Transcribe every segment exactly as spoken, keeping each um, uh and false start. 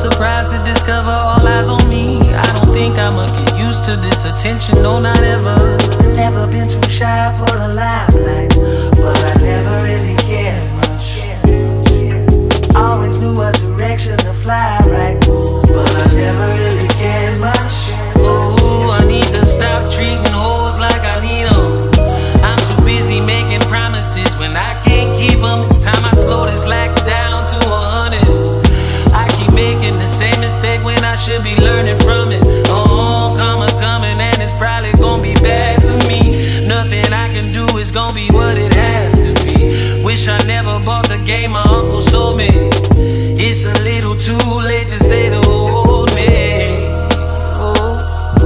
surprised to discover all eyes on me. I don't think I'ma get used to this attention, no, not ever. Never been too shy for the limelight, but I never really cared much. Always knew what direction to fly right, but I never really cared much. Oh, I need to stop treating hoes like I need them. I'm too busy making promises when I can't keep them. It's time I slow this lack down to a hundred. I keep making the same mistake when I should be learning from it. Oh, karma coming and it's probably gonna be bad for me. Nothing I can do is gonna be what it has to be. Wish I never bought the game my uncle sold me. It's a little too late to say the old me. Oh,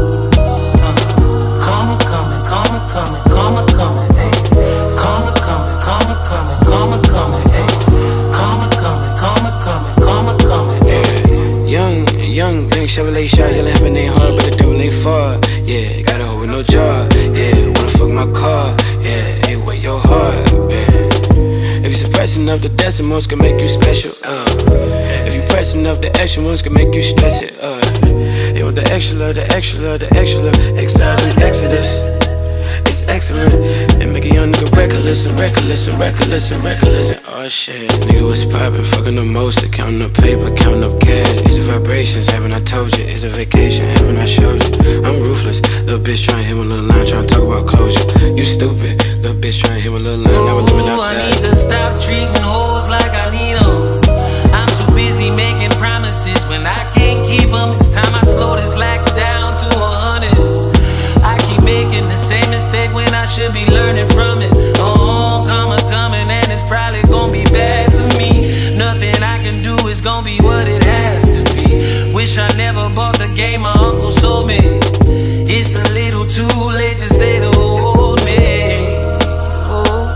uh, karma coming, karma coming, karma coming, ayy. Karma coming, karma coming, karma coming, ayy. Karma coming, karma coming, karma coming, ayy. Young, young, young Chevrolet shot, yelling heaven ain't hard, but the devil ain't far. Yeah, got a hoe with no job. Yeah, wanna fuck my car. Yeah, hey, where your heart, man? If you suppress enough, the decimals can make you special. Uh, if you press enough, the extra ones can make you stress it. Uh, you want the extra, the extra, the extra, exciting exodus. It's excellent. And make a young nigga reckless and reckless and reckless and reckless and oh shit. Nigga was poppin', fucking the most, counting up paper, counting up cash. These are vibrations, haven't I told you? It's a vacation, haven't I showed you? I'm ruthless, little bitch trying to hit my little line, trying to talk about closure. You stupid, little bitch trying to hit my little line, now we're living outside. I need to stop treating hoes like I need them. I'm too busy making promises when I can't keep them. It's time I slow this lack down to a hundred. I keep making the same mistake when I should be learning from it. Oh, karma coming and it's probably gonna be bad for me. Nothing I can do is gonna be what it has to be. Wish I never bought the game my uncle sold me. It's a little too late to say the old me. Oh,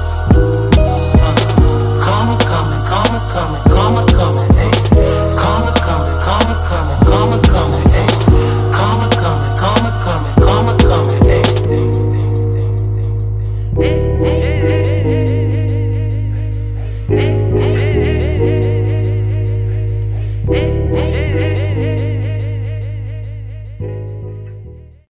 uh, karma coming, karma coming, karma coming, ayy. Karma coming, karma coming, karma coming, ayy. Karma coming, karma coming, karma coming, ayy. Hey, hey, hey, hey, hey, hey, hey.